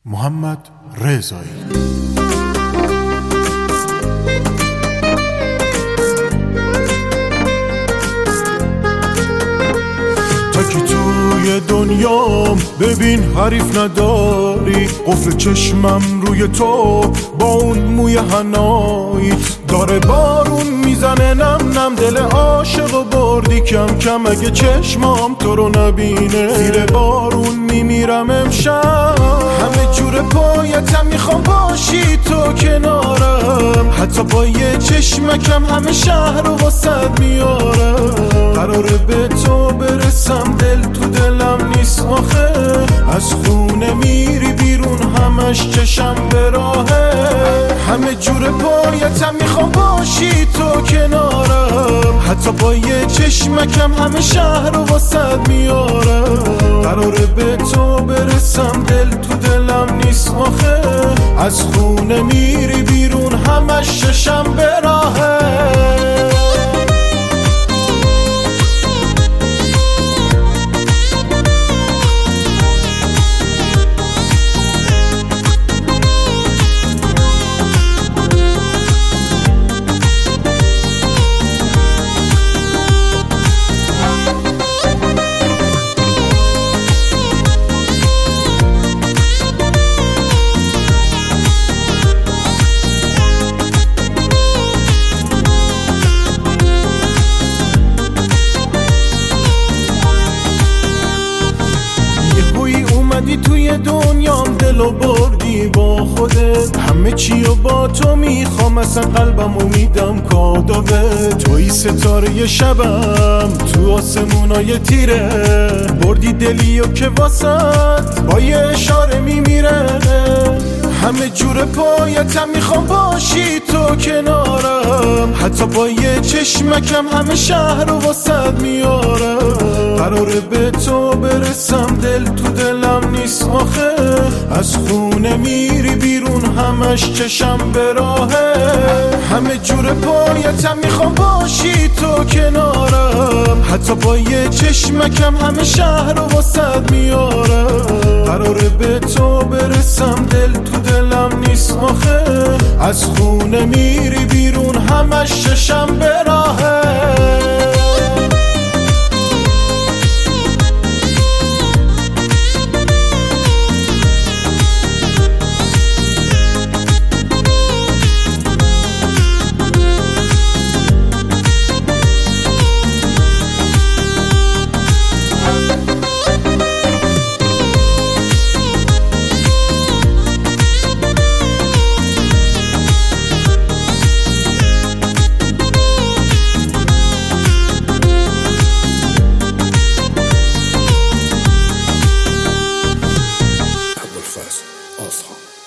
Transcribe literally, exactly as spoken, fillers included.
محمد رضایی. تکی توی دنیام ببین حریف نداری، قفل چشمم روی تو با اون موی حنایی، داره بارون میزنه نم نم، دل عاشقو بردی کم کم، اگه چشمام تو رو نبینه زیر بارون میمیرم امشب. همه جور پایتم میخوام باشی تو کنارم، حتی با یه چشمکم همه شهر رو واسد میارم. قراره به تو برسم، دل تو دلم نیست آخه، از خونه میری بیرون همش چشم به راهه. همه جور پایتم میخوام باشی تو کنارم، حتی با یه چشمکم همه شهر رو واسد میارم. قراره به تو برسم، دل تو دلم نیست آخه، از خونه میری بیرون همش چشم به راهه. توی دنیام دلو بردی با خودت، همه چیو با تو میخوام، اصلا قلبمو میدم کادوه. توی ستاره شبم تو آسمونای تیره، بردی دلیو که واسط با یه اشاره میمیره. همه جور پایتم میخوام باشی تو کنارم، حتی با یه چشمکم همه شهر رو واسد میارم. قراره به تو برسم، دل تو دلم نیست آخه، از خونه میری بیرون همش چشم به راهه. همه جور پایتم میخوام باشی تو کنارم، حتی با یه چشمکم همه شهر رو واسد میارم. قراره به تو برسم، دل تو دلم نیست آخه، از خونه میری بیرون همش چشم به راهه. Oslo.